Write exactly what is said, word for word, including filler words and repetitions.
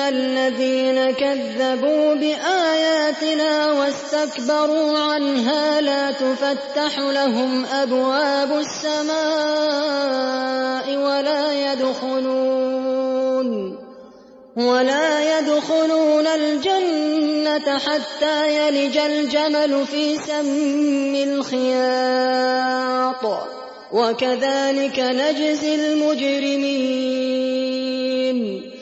الذين كذبوا بآياتنا واستكبروا عنها لا تفتح لهم أبواب السماء ولا يدخلون ولا يدخلون الجنة حتى يلج الجمل في سم الخياط وكذلك نجزي المجرمين